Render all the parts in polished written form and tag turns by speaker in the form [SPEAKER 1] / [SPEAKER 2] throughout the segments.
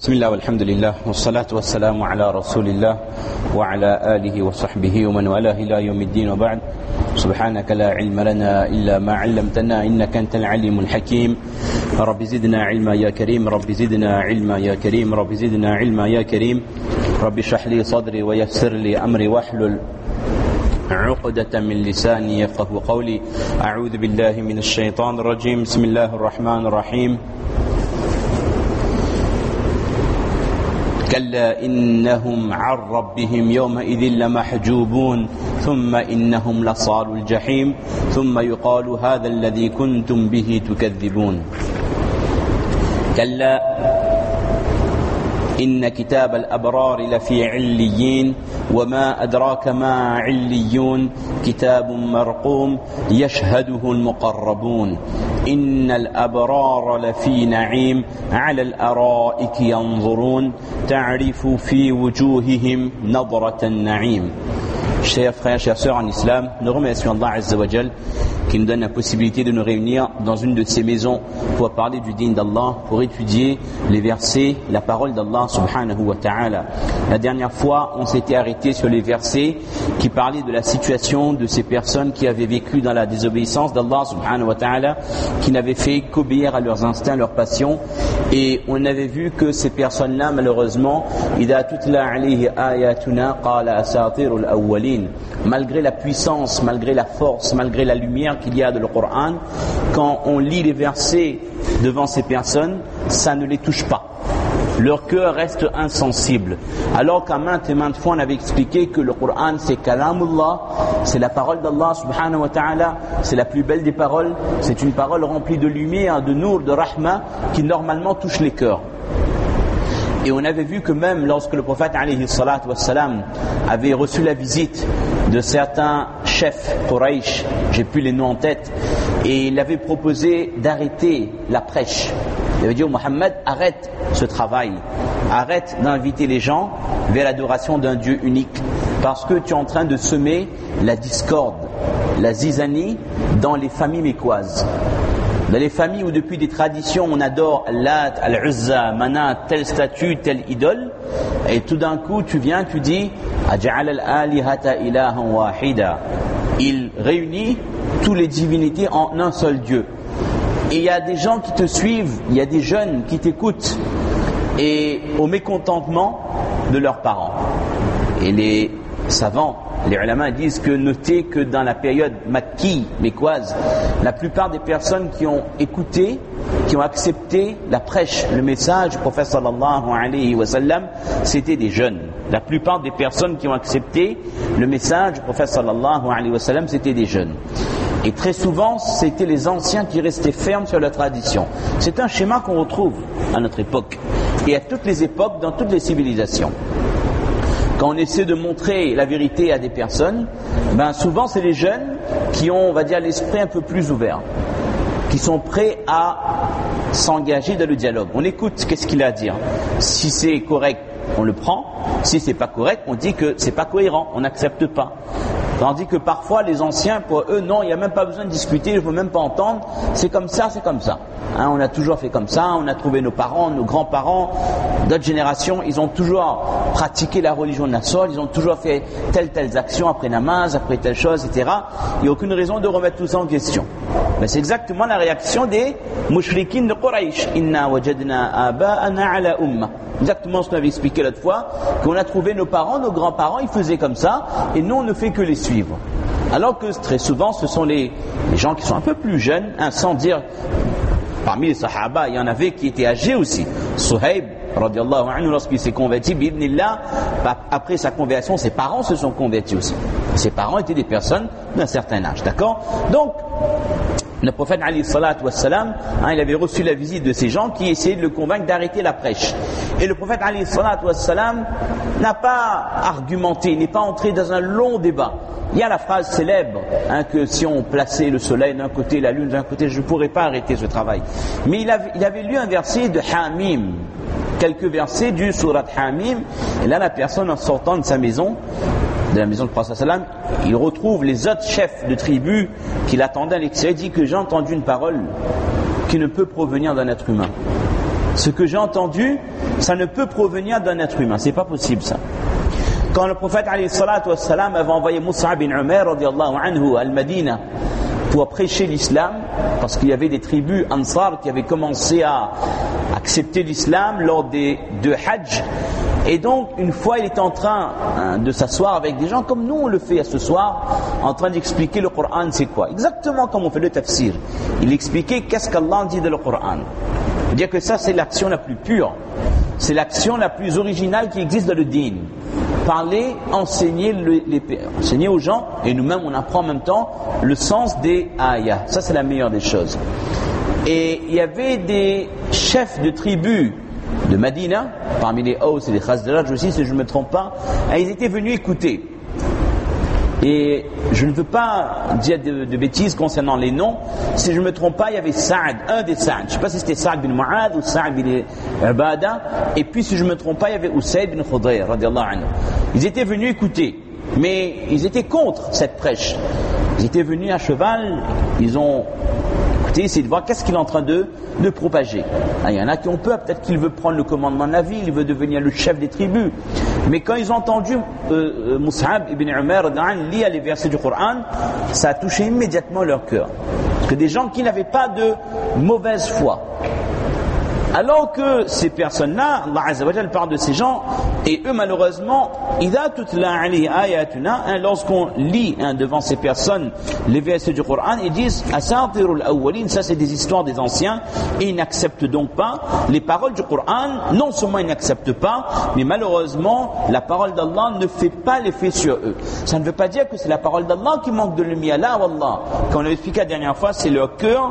[SPEAKER 1] بسم الله والحمد لله والصلاة والسلام على رسول الله وعلى آله وصحبه ومن والاه إلى يوم الدين وبعد. سبحانك لا علم لنا إلا ما علمتنا إنك أنت العليم الحكيم. رب زدنا علما يا كريم، رب زدنا علما يا كريم، رب زدنا علما يا كريم. رب اشرح لي صدري ويسر لي أمري واحلل عقدة من لساني يفقه قولي. أعوذ بالله من الشيطان الرجيم. بسم الله الرحمن الرحيم. كلا إنهم عن ربهم يومئذ لمحجوبون ثم إنهم لصالو الجحيم ثم يقال هذا الذي كنتم به تكذبون. كلا إن كتاب الأبرار لفي عليين وما أدراك ما عليون كتاب مرقوم يشهده المقربون إن الأبرار لفي نعيم على الأرائك ينظرون تعرف في وجوههم نظرة النعيم. Chers frères, chères sœurs en islam, nous remercions Allah Azza wa Jal qui nous donne la possibilité de nous réunir dans une de ces maisons pour parler du dîn d'Allah, pour étudier les versets, la parole d'Allah subhanahu wa ta'ala. La dernière fois, on s'était arrêté sur les versets qui parlaient de la situation de ces personnes qui avaient vécu dans la désobéissance d'Allah subhanahu wa ta'ala, qui n'avaient fait qu'obéir à leurs instincts, leurs passions. Et on avait vu que ces personnes-là, malheureusement, إِذَا تُتْلَى عَلَيْهِ آيَاتُنَا قَالَ أَسَاطِيرُ الْأَوَّلِينَ. Malgré la puissance, malgré la force, malgré la lumière qu'il y a de le Coran, quand on lit les versets devant ces personnes, ça ne les touche pas. Leur cœur reste insensible. Alors qu'à maintes et maintes fois on avait expliqué que le Coran c'est kalamullah, c'est la parole d'Allah subhanahu wa ta'ala, c'est la plus belle des paroles, c'est une parole remplie de lumière, de nour, de rahma qui normalement touche les cœurs. Et on avait vu que même lorsque le prophète alayhi salatu wassalam avait reçu la visite de certains chefs Quraysh, j'ai plus les noms en tête, et il avait proposé d'arrêter la prêche. Il avait dit au Mohammed, arrête ce travail, arrête d'inviter les gens vers l'adoration d'un Dieu unique, parce que tu es en train de semer la discorde, la zizanie dans les familles mécoises. Dans les familles où depuis des traditions on adore Lat, Al-Uzza, Manat, telle statue, telle idole, et tout d'un coup tu viens, tu dis Aj'al al-alihata ilahan wahida. Il réunit toutes les divinités en un seul Dieu. Et il y a des gens qui te suivent, il y a des jeunes qui t'écoutent, et au mécontentement de leurs parents. Et les savants, les ulama disent que notez que dans la période makki, mécoise, la plupart des personnes qui ont écouté, qui ont accepté la prêche, le message du prophète sallallahu alayhi wa sallam, c'était des jeunes. La plupart des personnes qui ont accepté le message du prophète sallallahu alayhi wa sallam, c'était des jeunes. Et très souvent, c'était les anciens qui restaient fermes sur leur tradition. C'est un schéma qu'on retrouve à notre époque et à toutes les époques, dans toutes les civilisations. Quand on essaie de montrer la vérité à des personnes, ben souvent c'est les jeunes qui ont, on va dire, l'esprit un peu plus ouvert, qui sont prêts à s'engager dans le dialogue. On écoute qu'est-ce qu'il a à dire. Si c'est correct, on le prend. Si c'est pas correct, on dit que c'est pas cohérent, on n'accepte pas. Tandis que parfois les anciens, pour eux, non, il n'y a même pas besoin de discuter, il ne faut même pas entendre, c'est comme ça, c'est comme ça. Hein, on a toujours fait comme ça, on a trouvé nos parents, nos grands-parents, d'autres générations, ils ont toujours pratiqué la religion nassol, ils ont toujours fait telles actions après namaz, après telle chose, etc. Il n'y a aucune raison de remettre tout ça en question. Mais c'est exactement la réaction des mushrikin de Quraysh. Inna wajadna aba'ana ala umma. Exactement ce qu'on avait expliqué l'autre fois, qu'on a trouvé nos parents, nos grands-parents, ils faisaient comme ça, et nous on ne fait que les suivre. Alors que très souvent ce sont les gens qui sont un peu plus jeunes, hein, sans dire, parmi les sahaba, il y en avait qui étaient âgés aussi. Suhaib, radiallahu anhu, lorsqu'il s'est converti, bi'idhnillah, après sa conversion, ses parents se sont convertis aussi. Ses parents étaient des personnes d'un certain âge, d'accord? Donc, le prophète alayhi salatu wassalam, il avait reçu la visite de ces gens qui essayaient de le convaincre d'arrêter la prêche. Et le prophète alayhi salatu wassalam n'a pas argumenté, n'est pas entré dans un long débat. Il y a la phrase célèbre que si on plaçait le soleil d'un côté, la lune d'un côté, je ne pourrais pas arrêter ce travail. Mais il avait lu un verset de Hamim, quelques versets du surat Hamim, et là la personne en sortant de sa maison, de la maison du prophète sallam, il retrouve les autres chefs de tribus qui l'attendaient à l'extérieur. Il dit que j'ai entendu une parole qui ne peut provenir d'un être humain. Ce que j'ai entendu, ça ne peut provenir d'un être humain. C'est pas possible, ça. Quand le prophète alayhi salatu wassalam avait envoyé Mus'ab bin Umair radiyallahu anhu à Al-Madina pour prêcher l'islam, parce qu'il y avait des tribus Ansar qui avaient commencé à accepter l'islam lors des deux Hajj. Et donc, une fois, il était en train de s'asseoir avec des gens comme nous on le fait à ce soir, en train d'expliquer le Coran, c'est quoi. Exactement comme on fait le tafsir. Il expliquait qu'est-ce qu'Allah dit dans le Coran. C'est-à-dire que ça, c'est l'action la plus pure. C'est l'action la plus originale qui existe dans le dîn. Parler, enseigner aux gens, et nous-mêmes on apprend en même temps le sens des ayahs. Ça, c'est la meilleure des choses. Et il y avait des chefs de tribus de Madina, parmi les Aws et les Khazraj aussi, si je ne me trompe pas, et ils étaient venus écouter. Et je ne veux pas dire de bêtises concernant les noms. Si je ne me trompe pas, il y avait Sa'd, un des Sa'd. Je ne sais pas si c'était Sa'd bin Mu'ad ou Sa'd bin Ubada. Et puis, si je ne me trompe pas, il y avait Usayd bin Khudayr, radiyallahu anhu. Ils étaient venus écouter, mais ils étaient contre cette prêche. Ils étaient venus à cheval, ils ont essayer de voir qu'est-ce qu'il est en train de propager. Il y en a qui ont peur, peut-être qu'il veut prendre le commandement de la ville, il veut devenir le chef des tribus. Mais quand ils ont entendu Mus'ab ibn Umair lire les versets du Coran, ça a touché immédiatement leur cœur. Parce que des gens qui n'avaient pas de mauvaise foi. Alors que ces personnes-là, Allah Azza wa Jal parle de ces gens, et eux malheureusement, lorsqu'on lit devant ces personnes les versets du Coran, ils disent Asatirul awwalin, ça c'est des histoires des anciens, et ils n'acceptent donc pas les paroles du Coran. Non seulement ils n'acceptent pas, mais malheureusement la parole d'Allah ne fait pas l'effet sur eux. Ça ne veut pas dire que c'est la parole d'Allah qui manque de lumière. Là, wallah, comme on l'a expliqué la dernière fois, c'est leur cœur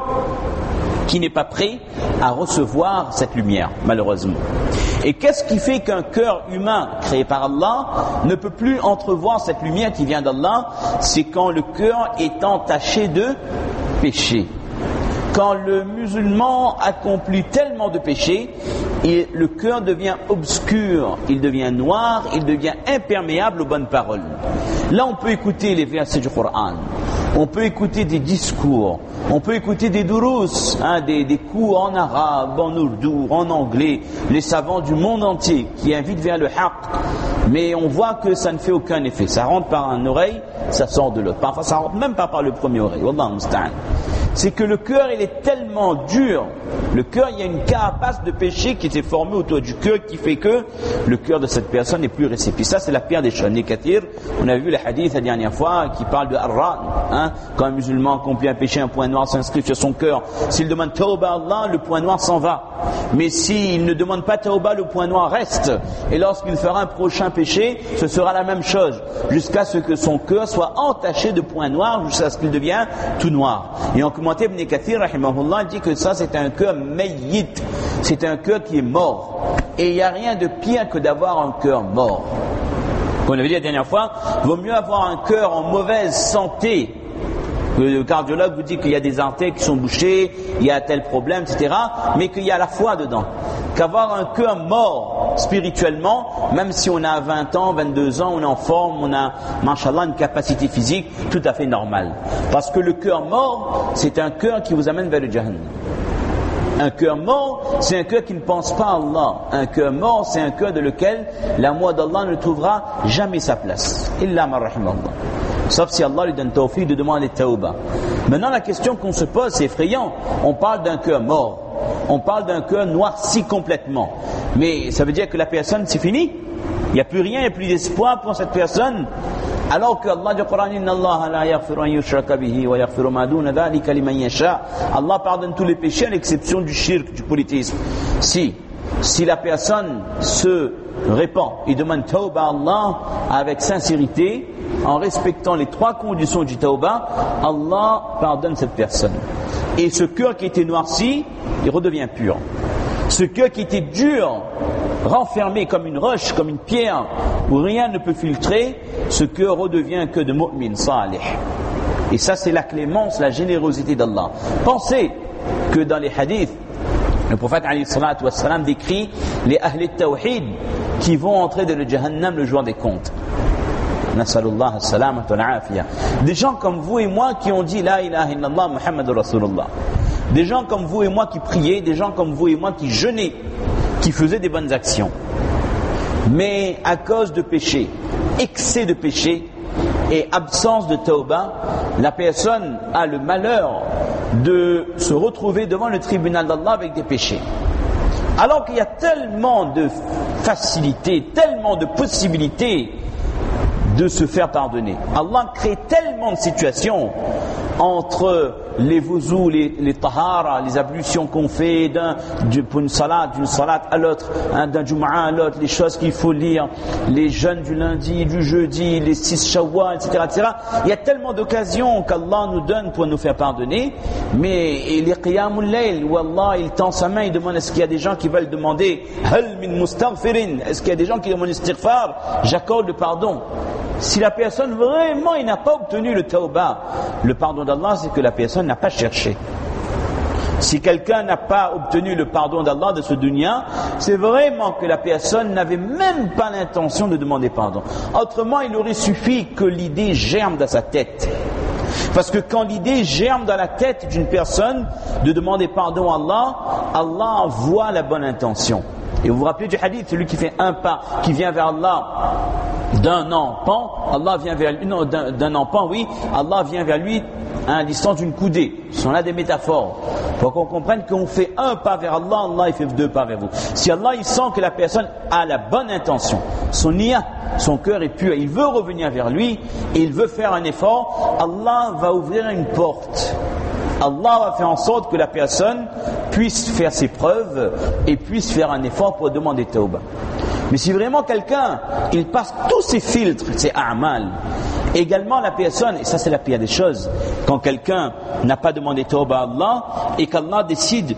[SPEAKER 1] qui n'est pas prêt à recevoir cette lumière, malheureusement. Et qu'est-ce qui fait qu'un cœur humain créé par Allah ne peut plus entrevoir cette lumière qui vient d'Allah? C'est quand le cœur est entaché de péché. Quand le musulman accomplit tellement de péchés, et le cœur devient obscur, il devient noir, il devient imperméable aux bonnes paroles. Là, on peut écouter les versets du Coran, on peut écouter des discours, on peut écouter des durous, des cours en arabe, en ourdou, en anglais, les savants du monde entier qui invitent vers le haqq, mais on voit que ça ne fait aucun effet. Ça rentre par une oreille, ça sort de l'autre. Parfois, ça rentre même pas par le premier oreille. Wallah musta'an. C'est que le cœur, il est tellement dur. Le cœur, il y a une carapace de péché qui s'est formée autour du cœur qui fait que le cœur de cette personne n'est plus réceptif. Ça, c'est la pire des choses. Nekatir, on a vu le hadith la dernière fois qui parle de Arra. Quand un musulman accomplit un péché, un point noir s'inscrit sur son cœur. S'il demande tauba à Allah, le point noir s'en va. Mais s'il ne demande pas tauba, le point noir reste. Et lorsqu'il fera un prochain péché, ce sera la même chose. Jusqu'à ce que son cœur soit entaché de points noirs, jusqu'à ce qu'il devienne tout noir. Et en commentaire, Ibn Kathir, rahimahullah, dit que ça, c'est un cœur mayyit. C'est un cœur qui est mort. Et il n'y a rien de pire que d'avoir un cœur mort. Comme on avait dit la dernière fois, il vaut mieux avoir un cœur en mauvaise santé. Le cardiologue vous dit qu'il y a des artères qui sont bouchées, il y a tel problème, etc., mais qu'il y a la foi dedans. Qu'avoir un cœur mort spirituellement, même si on a 20 ans, 22 ans, on est en forme, on a, mashallah, une capacité physique tout à fait normale. Parce que le cœur mort, c'est un cœur qui vous amène vers le Jahannam. Un cœur mort, c'est un cœur qui ne pense pas à Allah. Un cœur mort, c'est un cœur de lequel l'amour d'Allah ne trouvera jamais sa place. Illa man rahimallah. Sauf si Allah lui donne tawfiq de demander tawba. Maintenant, la question qu'on se pose, c'est effrayant. On parle d'un cœur mort. On parle d'un cœur noirci complètement. Mais ça veut dire que la personne, c'est fini? Il n'y a plus rien, il n'y a plus d'espoir pour cette personne. Alors que Allah dit au Coran, Inna Allah la yaghfiru an yushraka bihi wa yaghfiru ma duna dhalika liman yasha. Allah pardonne tous les péchés à l'exception du shirk, du polythéisme. Si la personne se répand et demande tawba à Allah avec sincérité, en respectant les 3 conditions du tawba, Allah pardonne cette personne. Et ce cœur qui était noirci, il redevient pur. Ce cœur qui était dur, renfermé comme une roche, comme une pierre, où rien ne peut filtrer, ce cœur redevient un cœur de mu'min salih. Et ça, c'est la clémence, la générosité d'Allah. Pensez que dans les hadiths, le prophète alayhi salatu wassalam décrit les ahli tawhid qui vont entrer dans le Jahannam le jour des comptes. Nasalullah as-salamah wa al-afiyah. Des gens comme vous et moi qui ont dit La ilaha illallah Muhammadur Rasulullah. Des gens comme vous et moi qui priaient, des gens comme vous et moi qui jeûnaient qui faisait des bonnes actions. Mais à cause de péché, excès de péché et absence de tauba, la personne a le malheur de se retrouver devant le tribunal d'Allah avec des péchés. Alors qu'il y a tellement de facilité, tellement de possibilités de se faire pardonner. Allah crée tellement de situations entre les wuzus, les tahara, les ablutions qu'on fait d'une salat à l'autre, d'un jum'a à l'autre, les choses qu'il faut lire, les jeûnes du lundi, du jeudi, les 6 shawwal, etc., etc. Il y a tellement d'occasions qu'Allah nous donne pour nous faire pardonner, mais les qiyamul layl, où Allah il tend sa main, il demande est-ce qu'il y a des gens qui veulent demander hal min mustaghfirin, est-ce qu'il y a des gens qui demandent istighfar, j'accorde le pardon. Si la personne vraiment il n'a pas obtenu le tauba, le pardon d'Allah, c'est que la personne n'a pas cherché. Si quelqu'un n'a pas obtenu le pardon d'Allah de ce dunya, c'est vraiment que la personne n'avait même pas l'intention de demander pardon. Autrement, il aurait suffi que l'idée germe dans sa tête. Parce que quand l'idée germe dans la tête d'une personne de demander pardon à Allah, Allah voit la bonne intention. Et vous vous rappelez du hadith, celui qui fait un pas, qui vient vers Allah d'un enfant, Allah vient vers lui, non, d'un enfant, oui, Allah vient vers lui à la distance d'une coudée. Ce sont là des métaphores. Pour qu'on comprenne qu'on fait un pas vers Allah, Allah il fait 2 pas vers vous. Si Allah il sent que la personne a la bonne intention, son niyyah, son cœur est pur, il veut revenir vers lui et il veut faire un effort, Allah va ouvrir une porte. Allah va faire en sorte que la personne puisse faire ses preuves et puisse faire un effort pour demander tauba. Mais si vraiment quelqu'un, il passe tous ses filtres, ses a'mal, également la personne, et ça c'est la pire des choses, quand quelqu'un n'a pas demandé tauba à Allah et qu'Allah décide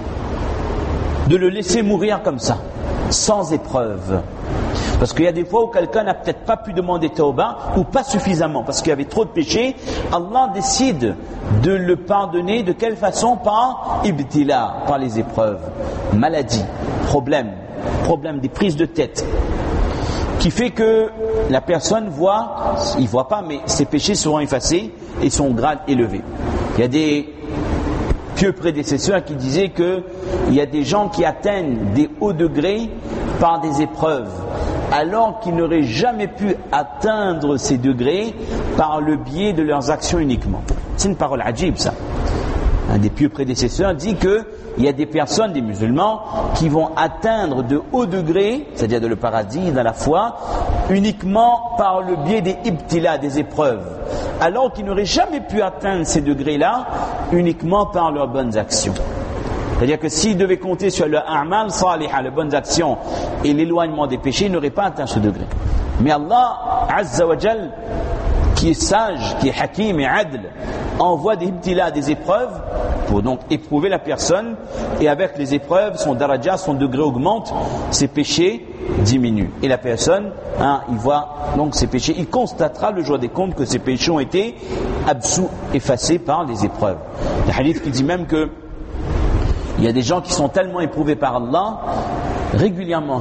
[SPEAKER 1] de le laisser mourir comme ça, sans épreuve. Parce qu'il y a des fois où quelqu'un n'a peut-être pas pu demander tauba ou pas suffisamment parce qu'il y avait trop de péchés. Allah décide de le pardonner de quelle façon? Par ibtila, par les épreuves, maladie, problème, des prises de tête, qui fait que la personne voit, il ne voit pas, mais ses péchés seront effacés et son grade élevé. Il y a des pieux prédécesseurs qui disaient qu'il y a des gens qui atteignent des hauts degrés par des épreuves, alors qu'ils n'auraient jamais pu atteindre ces degrés par le biais de leurs actions uniquement. C'est une parole ajib, ça. Un des pieux prédécesseurs dit qu'il y a des personnes, des musulmans, qui vont atteindre de hauts degrés, c'est-à-dire de le paradis, dans la foi, uniquement par le biais des ibtila, des épreuves, alors qu'ils n'auraient jamais pu atteindre ces degrés-là uniquement par leurs bonnes actions. C'est-à-dire que s'ils devaient compter sur le a'mal salihah, les bonnes actions et l'éloignement des péchés, ils n'auraient pas atteint ce degré. Mais Allah, Azza wa Jal, qui est sage, qui est hakim et adl, envoie des ibtila, des épreuves, pour donc éprouver la personne, et avec les épreuves, son daraja, son degré augmente, ses péchés diminuent. Et la personne, il voit donc ses péchés, il constatera le jour des comptes que ses péchés ont été absous, effacés par les épreuves. Le hadith qui dit même que il y a des gens qui sont tellement éprouvés par Allah régulièrement,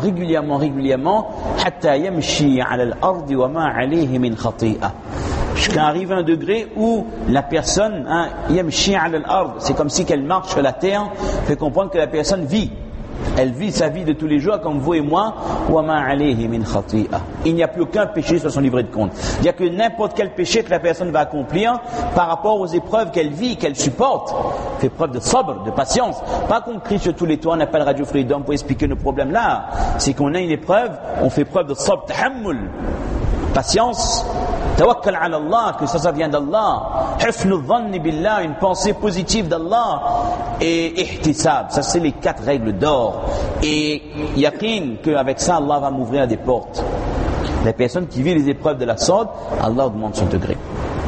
[SPEAKER 1] hatta yamshi ala al-ardi wa ma alayhi min khati'a. Jusqu'à arriver à un degré où la personne, yamshi ala al-ard, c'est comme si qu'elle marche sur la terre, fait comprendre que la personne vit. Elle vit sa vie de tous les jours comme vous et moi. wa ma alayhi min khati'a. Il n'y a plus aucun péché sur son livret de compte. Il n'y a que n'importe quel péché que la personne va accomplir par rapport aux épreuves qu'elle vit, qu'elle supporte. Fait preuve de sabr, de patience. Pas qu'on crie sur tous les toits, on appelle Radio Freedom pour expliquer nos problèmes là. C'est qu'on a une épreuve, on fait preuve de sabr, tahammul, patience, tawakkal ala Allah, que ça vient d'Allah, husnul dhanni billah, une pensée positive d'Allah, et ihtisab, ça c'est les 4 règles d'or, et yaqin qu'avec ça Allah va m'ouvrir des portes. La personne qui vit les épreuves de la sorte, Allah augmente son degré.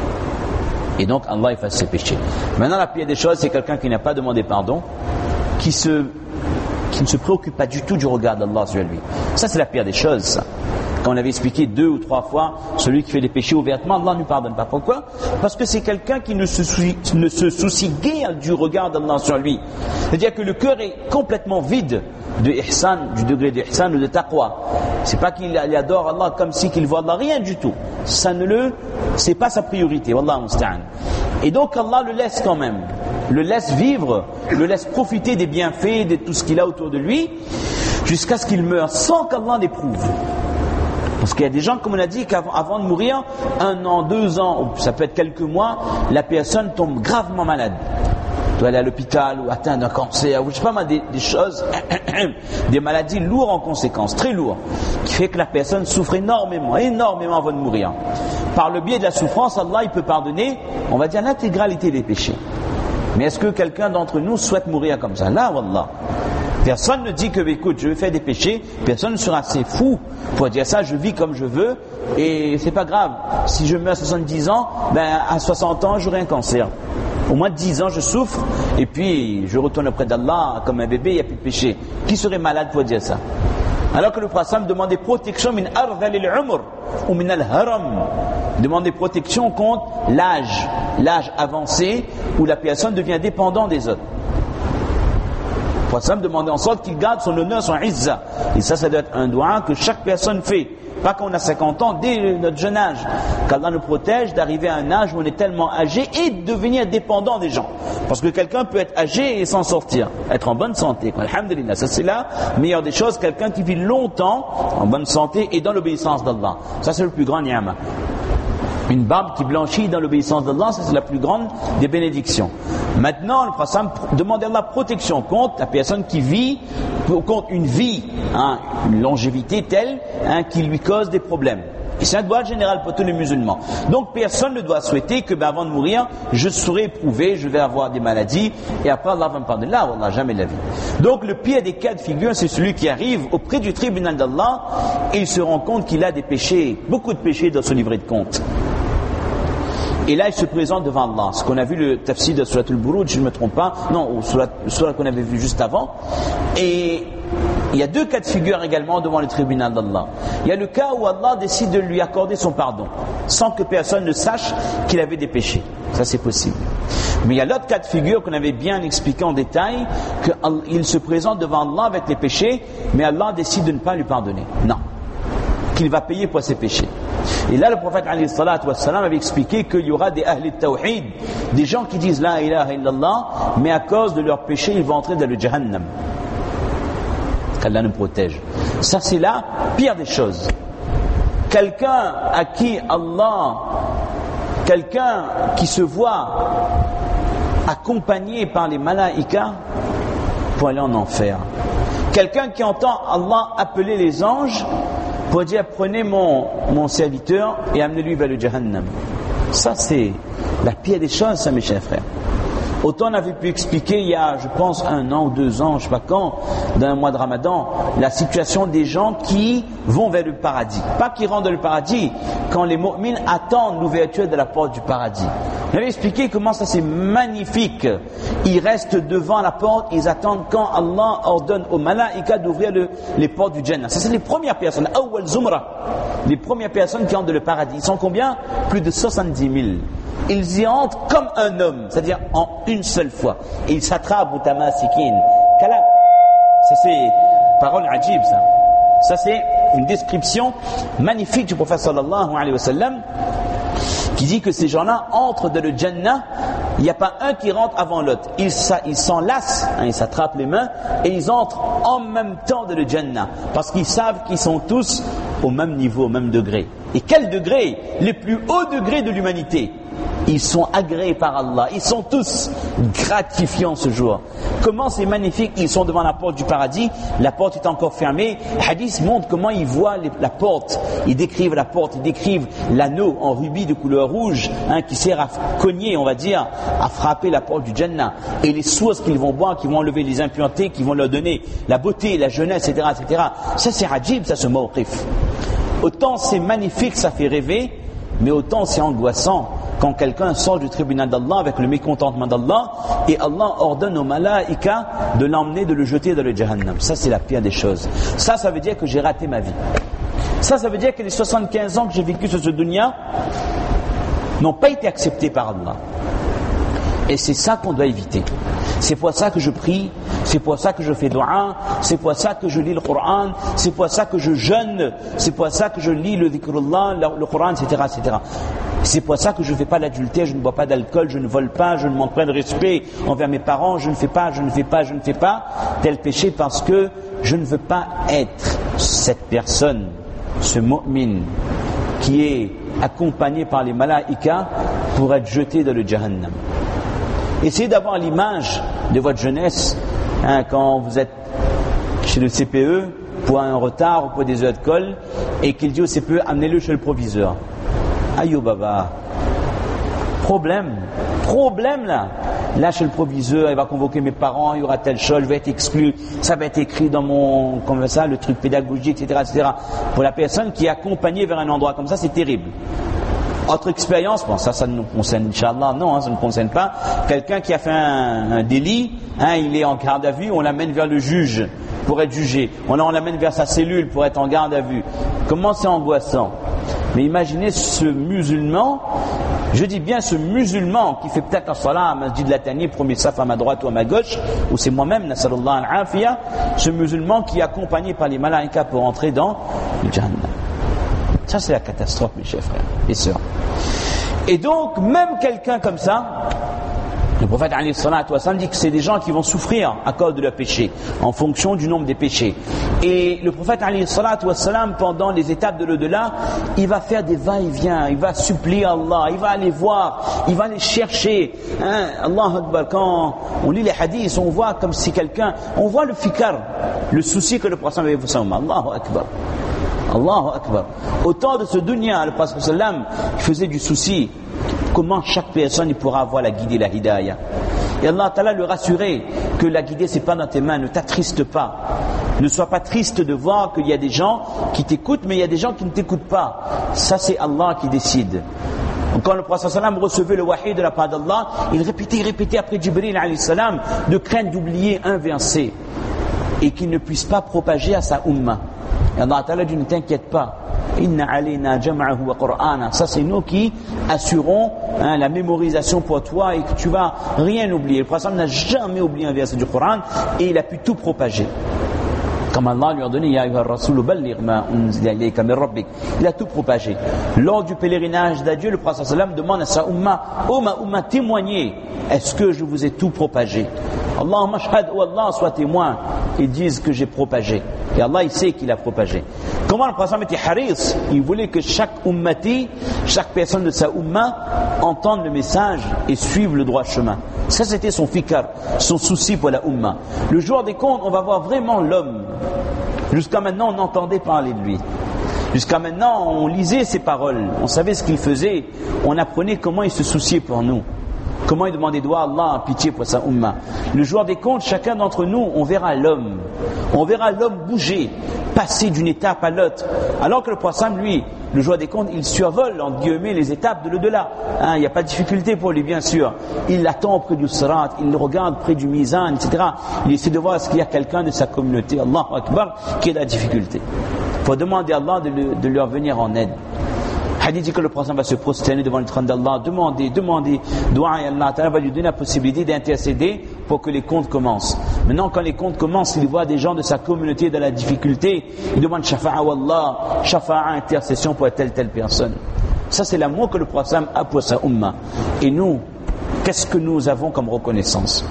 [SPEAKER 1] Et donc Allah efface ses péchés. Maintenant la pire des choses, c'est quelqu'un qui n'a pas demandé pardon, qui ne se préoccupe pas du tout du regard d'Allah sur lui. Ça c'est la pire des choses, ça. Quand on avait expliqué 2 ou 3 fois, celui qui fait des péchés ouvertement, Allah ne lui pardonne pas. Pourquoi? Parce que c'est quelqu'un qui ne se soucie guère du regard d'Allah sur lui. C'est-à-dire que le cœur est complètement vide de ihsan, du degré de ihsan ou de taqwa. C'est pas qu'il adore Allah comme si qu'il voit Allah, rien du tout. C'est pas sa priorité. Wallahu musta'an. Et donc Allah le laisse quand même, le laisse vivre, le laisse profiter des bienfaits, de tout ce qu'il a autour de lui. jusqu'à ce qu'il meure sans qu'Allah l'éprouve. Parce qu'il y a des gens, comme on a dit, qu'avant de mourir, 1 an, 2 ans, ça peut être quelques mois, la personne tombe gravement malade. Doit aller à l'hôpital ou atteindre un cancer, ou je sais pas mal, des choses, des maladies lourdes en conséquence, très lourdes, qui fait que la personne souffre énormément avant de mourir. Par le biais de la souffrance, Allah, il peut pardonner, on va dire, l'intégralité des péchés. Mais est-ce que quelqu'un d'entre nous souhaite mourir comme ça? Là, wallah. Personne ne dit que, écoute, je vais faire des péchés, personne ne sera assez fou pour dire ça, je vis comme je veux, et c'est pas grave. Si je meurs à 70 ans, à 60 ans, j'aurai un cancer. Au moins 10 ans, je souffre, et puis je retourne auprès d'Allah comme un bébé, il n'y a plus de péché. Qui serait malade pour dire ça? Alors que le Prophète demandait protection min ardhalil umr ou min al-haram. Demandait protection contre l'âge avancé où la personne devient dépendante des autres. Le Prophète demandait en sorte qu'il garde son honneur, son izza. Et ça doit être un doigt que chaque personne fait. Pas quand on a 50 ans, dès notre jeune âge, qu'Allah nous protège d'arriver à un âge où on est tellement âgé et de devenir dépendant des gens. Parce que quelqu'un peut être âgé et s'en sortir, être en bonne santé. Alhamdulillah, ça c'est la meilleure des choses, quelqu'un qui vit longtemps en bonne santé et dans l'obéissance d'Allah. Ça c'est le plus grand ni'ama. Une barbe qui blanchit dans l'obéissance d'Allah, ça c'est la plus grande des bénédictions. Maintenant, le Prophète demande à Allah protection contre la personne qui vit, contre une vie, une longévité telle qui lui cause des problèmes. Et c'est un droit général pour tous les musulmans. Donc personne ne doit souhaiter que avant de mourir, je serai éprouvé, je vais avoir des maladies, et après Allah va me pardonner. Là, Allah, jamais la vie. Donc le pire des cas de figure, c'est celui qui arrive auprès du tribunal d'Allah et il se rend compte qu'il a des péchés, beaucoup de péchés dans son livret de compte. Et là, il se présente devant Allah. Ce qu'on a vu le tafsir de Surat al-Buruj, si je ne me trompe pas, non, ou Surat qu'on avait vu juste avant. Et il y a 2 cas de figure également devant le tribunal d'Allah. Il y a le cas où Allah décide de lui accorder son pardon, sans que personne ne sache qu'il avait des péchés. Ça, c'est possible. Mais il y a l'autre cas de figure qu'on avait bien expliqué en détail, qu'il se présente devant Allah avec les péchés, mais Allah décide de ne pas lui pardonner. Non. Qu'il va payer pour ses péchés. Et là, le prophète avait expliqué qu'il y aura des ahli tawhid, des gens qui disent la ilaha illallah, mais à cause de leurs péchés, ils vont entrer dans le jahannam. Qu'Allah nous protège. Ça, c'est la pire des choses. Quelqu'un à qui Allah, quelqu'un qui se voit accompagné par les malaïkas pour aller en enfer. Quelqu'un qui entend Allah appeler les anges pour dire prenez mon serviteur et amenez-lui vers le jahannam. Ça c'est la pire des choses, ça mes chers frères. Autant on avait pu expliquer il y a, je pense, 1 an ou 2 ans, je ne sais pas quand, dans un mois de Ramadan, la situation des gens qui vont vers le paradis. Pas qui rentrent dans le paradis, quand les mu'mins attendent l'ouverture de la porte du paradis. On avait expliqué comment ça c'est magnifique. Ils restent devant la porte, ils attendent quand Allah ordonne aux malaïkas d'ouvrir les portes du Jannah. Ça c'est les premières personnes, awwal zumra, les premières personnes qui entrent dans le paradis. Ils sont combien? Plus de 70 000. Ils y entrent comme un homme, c'est-à-dire en une seule fois. Et ils s'attrapent au tamasikin. Kalam. Ça c'est parole ajib, ça. Ça c'est une description magnifique du prophète sallallahu alayhi wa sallam qui dit que ces gens-là entrent dans le Jannah. Il n'y a pas un qui rentre avant l'autre. Ils s'enlacent, ils s'attrapent les mains et ils entrent en même temps dans le Jannah. Parce qu'ils savent qu'ils sont tous au même niveau, au même degré. Et quel degré? Les plus hauts degrés de l'humanité. Ils sont agréés par Allah. Ils sont tous gratifiants ce jour. Comment c'est magnifique. Ils sont devant la porte du paradis. La porte est encore fermée. Le hadith montre comment ils voient la porte. Ils décrivent la porte. Ils décrivent l'anneau en rubis de couleur rouge qui sert à cogner, on va dire, à frapper la porte du Jannah. Et les sources qu'ils vont boire, qui vont enlever les impuretés, qui vont leur donner la beauté, la jeunesse, etc. etc. Ça c'est ajib, ça ce mawqif. Autant c'est magnifique, ça fait rêver, mais autant c'est angoissant quand quelqu'un sort du tribunal d'Allah avec le mécontentement d'Allah et Allah ordonne aux malaïkas de l'emmener, de le jeter dans le jahannam. Ça c'est la pire des choses. Ça veut dire que j'ai raté ma vie. Ça veut dire que les 75 ans que j'ai vécu sur ce dunya n'ont pas été acceptés par Allah. Et c'est ça qu'on doit éviter. C'est pour ça que je prie, c'est pour ça que je fais dua, c'est pour ça que je lis le Coran, c'est pour ça que je jeûne, c'est pour ça que je lis le dhikrullah, le Coran, etc., etc. C'est pour ça que je ne fais pas l'adultère, je ne bois pas d'alcool, je ne vole pas, je ne manque pas de respect envers mes parents, je ne fais pas tel péché parce que je ne veux pas être cette personne, ce mu'min qui est accompagné par les malaïkas pour être jeté dans le jahannam. Essayez d'avoir l'image de votre jeunesse quand vous êtes chez le CPE pour un retard ou pour des heures de colle et qu'il dit au CPE amenez-le chez le proviseur. Aïe baba, problème là chez le proviseur, il va convoquer mes parents, il y aura telle chose, je vais être exclu, ça va être écrit dans mon, comme ça, le truc pédagogique, etc. Pour la personne qui est accompagnée vers un endroit comme ça, c'est terrible. Autre expérience, bon ça ne nous concerne, Inch'Allah, non, ça ne nous concerne pas. Quelqu'un qui a fait un délit, il est en garde à vue, on l'amène vers le juge pour être jugé. On l'amène vers sa cellule pour être en garde à vue. Comment c'est angoissant. Mais imaginez ce musulman, je dis bien ce musulman qui fait peut-être un salat à Masjid Latani, premier saf à ma droite ou à ma gauche, ou c'est moi-même, nasallallahu al-afiya, ce musulman qui est accompagné par les malaïkas pour entrer dans le Jahannam. Ça c'est la catastrophe, mes chers frères et sœurs. Et donc, même quelqu'un comme ça, le prophète alayhi salatu wassalam dit que c'est des gens qui vont souffrir à cause de leur péché, en fonction du nombre des péchés. Et le prophète alayhi salatu wassalam, pendant les étapes de l'au-delà, il va faire des va-et-vient, il va supplier Allah, il va aller voir, il va aller chercher. Allahu Akbar, quand on lit les hadiths, on voit comme si quelqu'un, on voit le fikar, le souci que le prophète avait pour Allahu Akbar. Allahu Akbar. Au temps de ce dunya, le prophète sallam faisait du souci. Comment chaque personne pourra avoir la guidée, la hidayah. Et Allah Ta'ala lui rassurait que la guidée c'est pas dans tes mains, ne t'attriste pas. Ne sois pas triste de voir qu'il y a des gens qui t'écoutent, mais il y a des gens qui ne t'écoutent pas. Ça c'est Allah qui décide. Donc, quand le prophète sallam recevait le wahi de la part d'Allah, il répétait après Jibril alayhi salam de craindre d'oublier un verset et qu'il ne puisse pas propager à sa umma. Et Allah Ta'ala dit ne t'inquiète pas. Inna alayna jam'ahu wa qur'ana. Ça c'est nous qui assurons la mémorisation pour toi et que tu vas rien oublier. Le prophète n'a jamais oublié un verset du Coran et il a pu tout propager. Comme Allah lui a donné Ya ayyuhar rasoul balligh ma unzila ilayka min rabbik. Il a tout propagé. Lors du pèlerinage d'adieu, le prophète sallam demande à sa umma, oh ma umma, témoignez, est-ce que je vous ai tout propagé? Allahumma shahad, oh Allah, sois témoin. Ils disent que j'ai propagé. Et Allah, il sait qu'il a propagé. Comment le prophète était haris? Il voulait que chaque ummati, chaque personne de sa umma, entende le message et suive le droit chemin. Ça, c'était son fikar, son souci pour la umma. Le jour des comptes, on va voir vraiment l'homme. Jusqu'à maintenant, on entendait parler de lui. Jusqu'à maintenant, on lisait ses paroles. On savait ce qu'il faisait. On apprenait comment il se souciait pour nous. Comment il demandait doigt à Allah, pitié pour sa umma. Le jour des comptes, chacun d'entre nous, on verra l'homme. On verra l'homme bouger, passer d'une étape à l'autre. Alors que le prophète, lui, le jour des comptes, il survole, entre guillemets, les étapes de l'au-delà. Il n'y a pas de difficulté pour lui, bien sûr. Il attend près du sirat, il regarde près du mizan, etc. Il essaie de voir est-ce qu'il y a quelqu'un de sa communauté, Allahu Akbar, qui est la difficulté. Il faut demander à Allah de leur venir en aide. Hadith dit que le prophète va se prosterner devant le trône d'Allah, demander, doua, et Allah Ta'ala va lui donner la possibilité d'intercéder pour que les comptes commencent. Maintenant, quand les comptes commencent, il voit des gens de sa communauté dans la difficulté, il demande shafa'a wallah, shafa'a, intercession pour telle personne. Ça, c'est l'amour que le prophète a pour sa umma. Et nous, qu'est-ce que nous avons comme reconnaissance?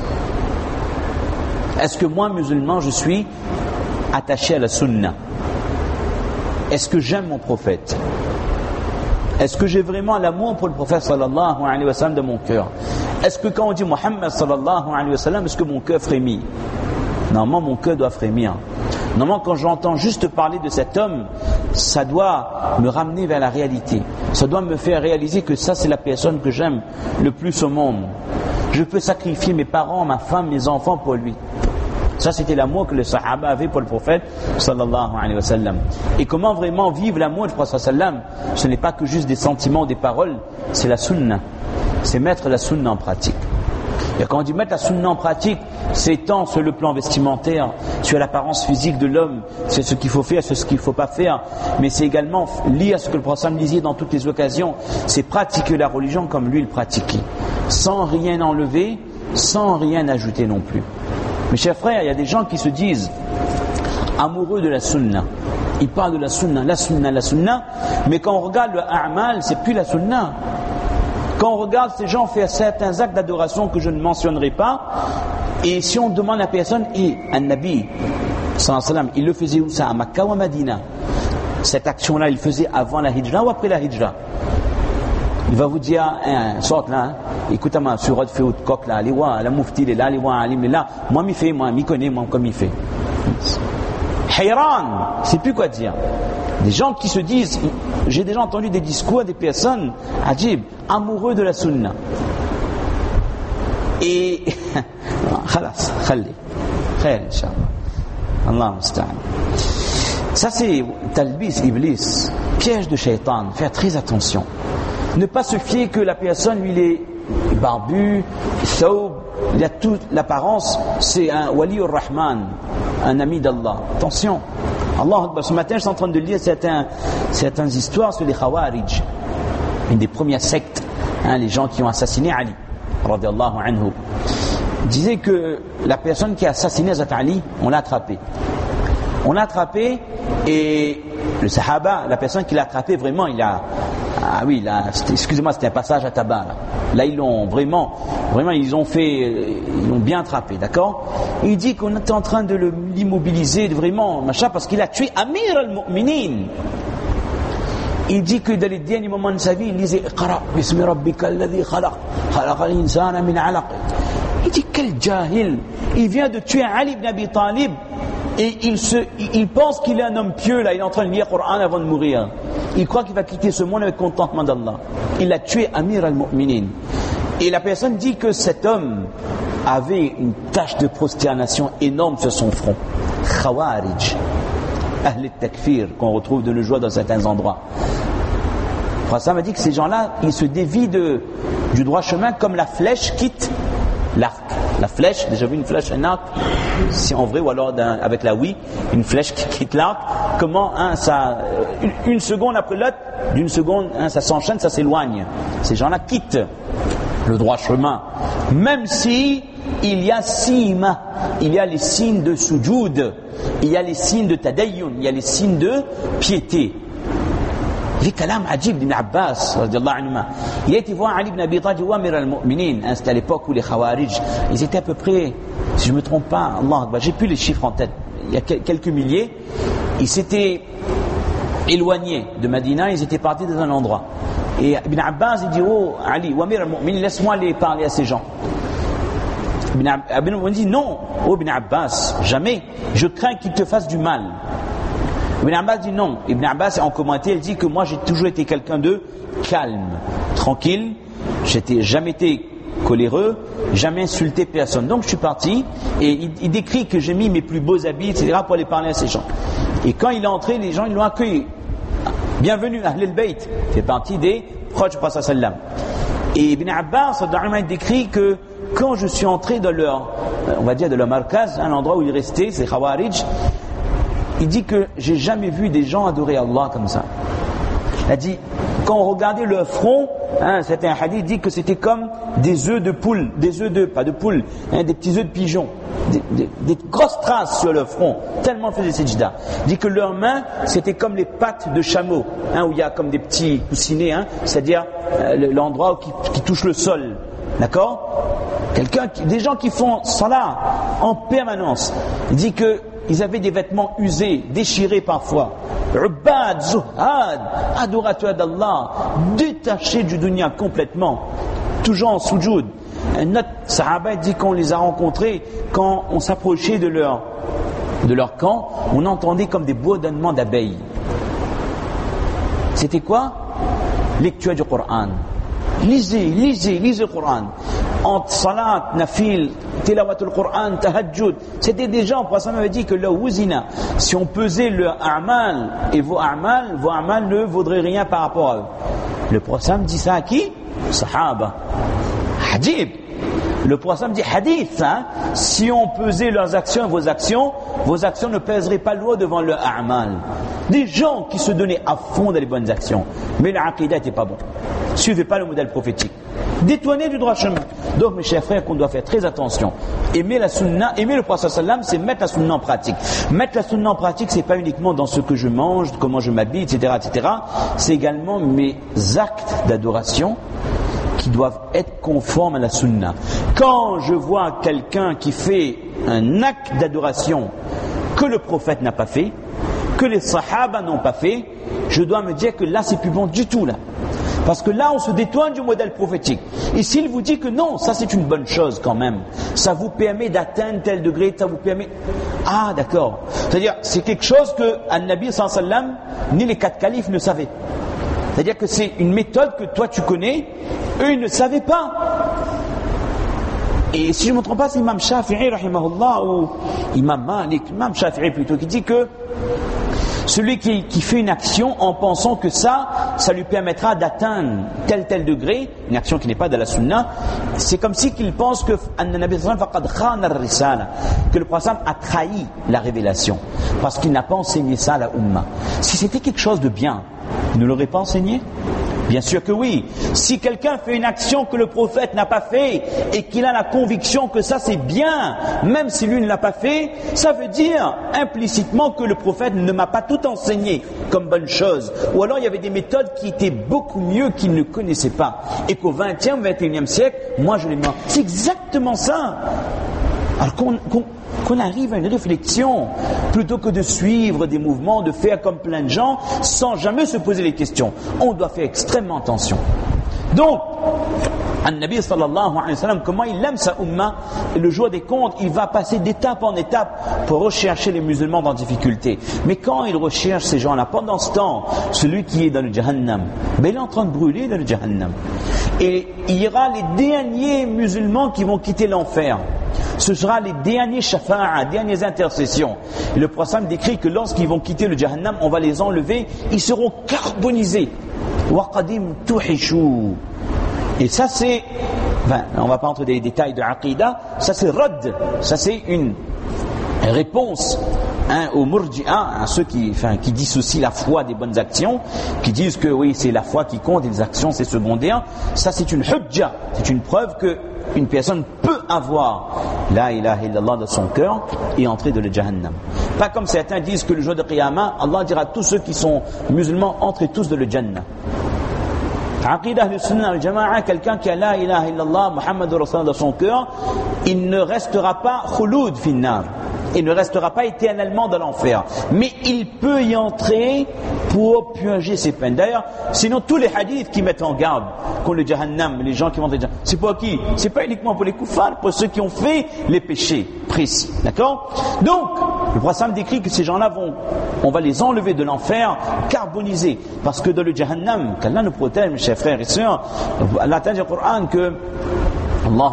[SPEAKER 1] Est-ce que moi, musulman, je suis attaché à la sunna? Est-ce que j'aime mon prophète? Est-ce que j'ai vraiment l'amour pour le prophète sallallahu alayhi wa sallam de mon cœur? Est-ce que quand on dit Muhammad sallallahu alayhi wa sallam, est-ce que mon cœur frémit? Normalement, mon cœur doit frémir. Normalement, quand j'entends juste parler de cet homme, ça doit me ramener vers la réalité. Ça doit me faire réaliser que ça, c'est la personne que j'aime le plus au monde. Je peux sacrifier mes parents, ma femme, mes enfants pour lui. Ça, c'était l'amour que les sahaba avaient pour le prophète sallallahu alayhi wa sallam. Et comment vraiment vivre l'amour du prophète sallallahu alayhi wa sallam? Ce n'est pas que juste des sentiments, des paroles, c'est la sunna. C'est mettre la sunna en pratique. Et quand on dit mettre la sunna en pratique, c'est tant sur le plan vestimentaire, sur l'apparence physique de l'homme, c'est ce qu'il faut faire, c'est ce qu'il ne faut pas faire, mais c'est également lire ce que le prophète disait dans toutes les occasions, c'est pratiquer la religion comme lui le pratiquait, sans rien enlever, sans rien ajouter non plus. Mes chers frères, il y a des gens qui se disent amoureux de la sunna. Ils parlent de la sunna, mais quand on regarde le a'mal, c'est plus la sunna. Quand on regarde ces gens faire certains actes d'adoration que je ne mentionnerai pas, et si on demande à la personne, et un Nabi, sallallahu alayhi wa sallam, il le faisait où ça, à Makkah ou à Medina? Cette action-là, il faisait avant la hijra ou après la hijra? Il va vous dire, sorte là, écoutez-moi, sur Rod fait de coq là, allez voir, la moufti est là, allez voir, Alim est là, moi m'y fait, moi m'y connais, moi comme il fait. Hayran, c'est plus quoi dire. Des gens qui se disent, j'ai déjà entendu des discours des personnes, ajib, amoureux de la sunna. Et, khalas, khalli, khair, inch'Allah. Allah musta'an. Ça c'est talbis, iblis, piège de shaitan, faire très attention. Ne pas se fier que la personne, lui, il est barbu, thawb, il a toute l'apparence, c'est un wali ar-Rahman, un ami d'Allah. Attention. Allah Akbar. Ce matin, je suis en train de lire certaines histoires sur les Khawarij, une des premières sectes, les gens qui ont assassiné Ali, radiyallahu anhu. Il disait que la personne qui a assassiné Hazrat Ali, on l'a attrapé. On l'a attrapé et le Sahaba, la personne qui l'a attrapé, vraiment, il a. Ah oui, là, excusez-moi, c'était un passage à tabac. Là, ils l'ont vraiment, ils ont bien attrapé, d'accord? Il dit qu'on était en train de l'immobiliser, vraiment, machin, parce qu'il a tué Amir al-Mu'minin. Il dit que dans les derniers moments de sa vie, il disait Iqra bismi rabbika alladhi khalaq, khalaqa al-insana min 'alaq. Il dit quel jahil, il vient de tuer Ali ibn Abi Talib. Et il pense qu'il est un homme pieux, là, il est en train de lire le Coran avant de mourir. Il croit qu'il va quitter ce monde avec contentement d'Allah. Il a tué Amir al-Mu'minin. Et la personne dit que cet homme avait une tache de prosternation énorme sur son front. Khawarij, Ahl al-Takfir, qu'on retrouve de nos jours dans certains endroits. Le prophète m'a dit que ces gens-là, ils se dévient du droit chemin comme la flèche quitte l'arc. La flèche, déjà vu une flèche, un arc, c'est en vrai, ou alors avec la oui, une flèche qui quitte l'arc. Comment une seconde après l'autre, d'une seconde, ça s'enchaîne, ça s'éloigne. Ces gens-là quittent le droit chemin, même si il y a sima, il y a les signes de sujoud, il y a les signes de tadayyun, il y a les signes de piété. Les kalam ajib d'Ibn Abbas, radiallahu anhu. Il a été voir Ali ibn Abi Talib, Amir al-Mu'minin. C'était à l'époque où les Khawarij, ils étaient à peu près, si je ne me trompe pas, Allah Akbar, j'ai plus les chiffres en tête, il y a quelques milliers. Ils s'étaient éloignés de Medina, ils étaient partis dans un endroit. Et Ibn Abbas, il dit, oh Ali, Amir al-Mu'minin, laisse-moi aller parler à ces gens. Ibn Abbas dit, non, oh Ibn Abbas, jamais, je crains qu'ils te fassent du mal. Ibn Abbas dit non. Ibn Abbas, en commentaire, il dit que moi j'ai toujours été quelqu'un de calme, tranquille, j'étais jamais été coléreux, jamais insulté personne. Donc je suis parti et il décrit que j'ai mis mes plus beaux habits, etc. pour aller parler à ces gens. Et quand il est entré, les gens ils l'ont accueilli. Bienvenue, Ahl al-Bayt, fait partie des proches du prophète sallam. Et Ibn Abbas, il décrit que quand je suis entré dans leur, on va dire de leur markaz, un endroit où ils restaient, c'est Khawarij, il dit que j'ai jamais vu des gens adorer Allah comme ça. Il a dit, quand on regardait leur front, c'était un hadith, il dit que c'était comme des œufs de poule, pas de poule, des petits œufs de pigeon, des grosses traces sur leur front, tellement faisaient sejda. Il dit que leurs mains, c'était comme les pattes de chameau, où il y a comme des petits coussinets, c'est-à-dire l'endroit qui touche le sol. D'accord? Des gens qui font salat en permanence. Il dit que ils avaient des vêtements usés, déchirés parfois. Ubbad, zuhad, adorateurs d'Allah, détachés du dunya complètement, toujours en sujoud. Notre sahaba dit qu'on les a rencontrés quand on s'approchait de leur camp, on entendait comme des bourdonnements d'abeilles. C'était quoi? Lecture du Coran. Lisez le Coran. Entre salat, nafil, tilawatul Coran, tahajjud. C'était des gens, le prophète m'avait dit que la wuzina, si on pesait le a'mal et vos a'mal ne vaudraient rien par rapport à eux. Le prophète dit ça à qui? Sahaba. Hadib. Le prophète dit hadith, si on pesait leurs actions et vos actions ne pèseraient pas lourd devant le a'mal. Des gens qui se donnaient à fond dans les bonnes actions, mais l'aqidah n'était pas bon. Suivez pas le modèle prophétique. Détournez du droit chemin. Donc mes chers frères, qu'on doit faire très attention. Aimer la sunna, aimer le prophète sallam, c'est mettre la sunna en pratique. Mettre la sunna en pratique, c'est pas uniquement dans ce que je mange, comment je m'habille, etc., etc. C'est également mes actes d'adoration qui doivent être conformes à la sunna. Quand je vois quelqu'un qui fait un acte d'adoration que le prophète n'a pas fait, que les sahaba n'ont pas fait, je dois me dire que là c'est plus bon du tout là. Parce que là on se détourne du modèle prophétique. Et s'il vous dit que non, ça c'est une bonne chose quand même, ça vous permet d'atteindre tel degré, ça vous permet... Ah d'accord. C'est-à-dire c'est quelque chose que An-Nabi sallallahu alayhi wa sallam ni les 4 califes ne savaient. C'est-à-dire que c'est une méthode que toi tu connais, eux ils ne savaient pas. Et si je ne me trompe pas, c'est Imam Shafi'i rahimahullah ou Imam Malik, Imam Shafi'i plutôt, qui dit que celui qui fait une action en pensant que ça lui permettra d'atteindre tel degré, une action qui n'est pas de la sunna, c'est comme si qu'il pense que le prophète a trahi la révélation, parce qu'il n'a pas enseigné ça à la Ummah. Si c'était quelque chose de bien, il ne l'aurait pas enseigné ? Bien sûr que oui. Si quelqu'un fait une action que le prophète n'a pas fait et qu'il a la conviction que ça c'est bien, même si lui ne l'a pas fait, ça veut dire implicitement que le prophète ne m'a pas tout enseigné comme bonne chose. Ou alors il y avait des méthodes qui étaient beaucoup mieux qu'il ne connaissait pas. Et qu'au 20e, 21e siècle, moi je les mets. C'est exactement ça. Alors qu'on arrive à une réflexion, plutôt que de suivre des mouvements, de faire comme plein de gens, sans jamais se poser les questions. On doit faire extrêmement attention. Donc, An-Nabi sallallahu alayhi wa sallam, comment il aime sa umma, et le jour des comptes, il va passer d'étape en étape pour rechercher les musulmans en difficulté. Mais quand il recherche ces gens-là, pendant ce temps, celui qui est dans le Jahannam, ben il est en train de brûler dans le Jahannam. Et il y aura les derniers musulmans qui vont quitter l'enfer. Ce sera les derniers shafa'a, dernières intercessions. Et le prophète décrit que lorsqu'ils vont quitter le Jahannam, on va les enlever, ils seront carbonisés. وَقَدِمْ تُحِشُوا. Et ça c'est, on ne va pas entrer dans les détails de Aqidah, ça c'est radd, ça c'est une réponse aux murji'a, à ceux qui dissocient la foi des bonnes actions, qui disent que oui c'est la foi qui compte et les actions c'est secondaire. Ça c'est une hujja, c'est une preuve que une personne peut avoir la ilaha illallah dans son cœur et entrer dans le Jahannam. Pas comme certains disent que le jour de Qiyamah, Allah dira à tous ceux qui sont musulmans, entrez tous dans le Jannah. Aqidah al-Sunnah al-Jama'a, quelqu'un qui a la ilaha illallah, Muhammadur Rasulullah dans son cœur, il ne restera pas khulud finnar. Il ne restera pas éternellement dans l'enfer. Mais il peut y entrer pour purger ses peines. D'ailleurs, sinon tous les hadiths qui mettent en garde contre le Jahannam, les gens qui vont dans le Jahannam, c'est pour qui? C'est pas uniquement pour les kuffars, pour ceux qui ont fait les péchés précis. D'accord? Donc, le prophète décrit que ces gens-là on va les enlever de l'enfer, carbonisés. Parce que dans le Jahannam, qu'Allah nous protège, mes chers frères et sœurs, Allah dit au Coran que Allahu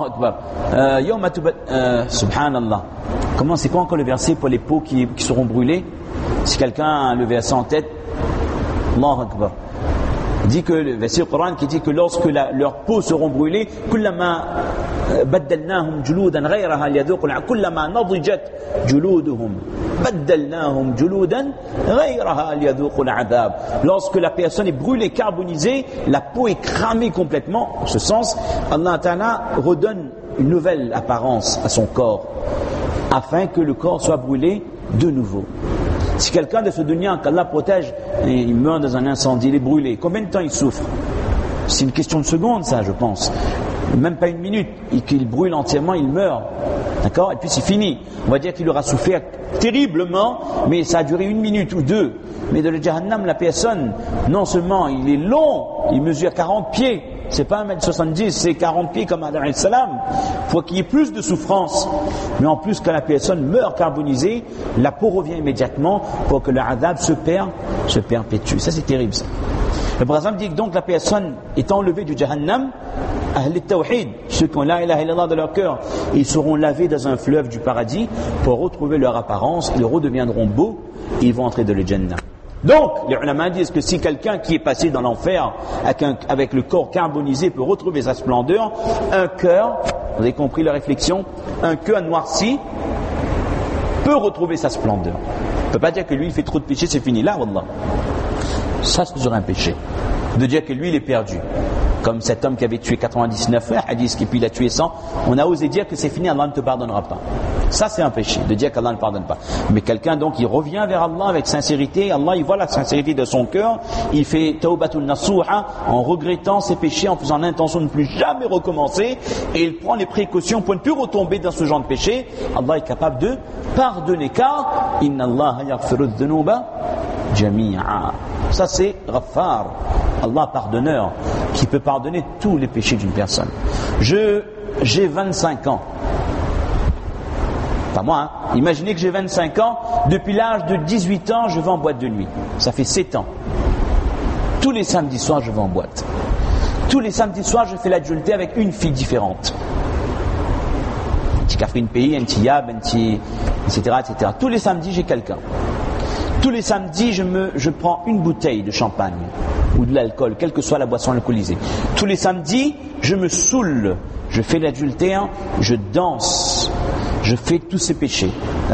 [SPEAKER 1] Akbar. Subhanallah. C'est quoi encore le verset pour les peaux qui seront brûlées? Si quelqu'un a le verset en tête, Allahu Akbar. Dit que le verset du Coran qui dit que lorsque leurs peaux seront brûlées, kullama baddalnahum juludan ghayraha liyadhuqu kullama nadijat juluduhum baddalnahum juludan ghayraha liyadhuqu al'adab. Lorsque la personne est brûlée, carbonisée, la peau est cramée complètement. En ce sens, Allah Ta'ala redonne une nouvelle apparence à son corps afin que le corps soit brûlé de nouveau. Si quelqu'un de ce dunya, qu'Allah protège, il meurt dans un incendie, il est brûlé, combien de temps il souffre? C'est une question de secondes, ça, je pense. Même pas une minute, et qu'il brûle entièrement, il meurt. D'accord? Et puis c'est fini. On va dire qu'il aura souffert terriblement, mais ça a duré 1 minute ou 2. Mais dans le Jahannam, la personne, non seulement il est long, il mesure 40 pieds, c'est pas 1m70, c'est 40 pieds comme Adam alayhi salam. Faut qu'il y ait plus de souffrance. Mais en plus, quand la personne meurt carbonisée, la peau revient immédiatement pour que le adab se perpétue. Ça, c'est terrible, ça. Le prophète dit que donc la personne est enlevée du Jahannam, Ahl al-Tawhid, ceux qui ont la ilaha illallah dans leur cœur, ils seront lavés dans un fleuve du paradis pour retrouver leur apparence, ils redeviendront beaux et ils vont entrer dans le Jannah. Donc, les ulama disent que si quelqu'un qui est passé dans l'enfer avec le corps carbonisé peut retrouver sa splendeur, un cœur, vous avez compris la réflexion, un cœur noirci peut retrouver sa splendeur. On ne peut pas dire que lui il fait trop de péché, c'est fini. Là, wallah. Ça, ce serait un péché. De dire que lui il est perdu. Comme cet homme qui avait tué 99 hadiths et puis il a tué 100, on a osé dire que c'est fini, Allah ne te pardonnera pas. Ça c'est un péché, de dire qu'Allah ne pardonne pas. Mais quelqu'un donc il revient vers Allah avec sincérité, Allah il voit la sincérité de son cœur, il fait tawbatul nasuha en regrettant ses péchés, en faisant l'intention de ne plus jamais recommencer, et il prend les précautions pour ne plus retomber dans ce genre de péché. Allah est capable de pardonner, car inna Allah yaghfiru dhunuba jami'a. Ça c'est Ghaffar, Allah pardonneur, qui peut pardonner tous les péchés d'une personne. J'ai 25 ans. Pas moi, hein. Imaginez que j'ai 25 ans, depuis l'âge de 18 ans, je vais en boîte de nuit. Ça fait 7 ans. Tous les samedis soirs, je vais en boîte. Tous les samedis soirs, je fais l'adultère avec une fille différente. Un petit Catherine Pays, un petit Yab, etc., etc. Tous les samedis, j'ai quelqu'un. Tous les samedis, je prends une bouteille de champagne ou de l'alcool, quelle que soit la boisson alcoolisée. Tous les samedis, je me saoule, je fais l'adultère, je danse, je fais tous ces péchés.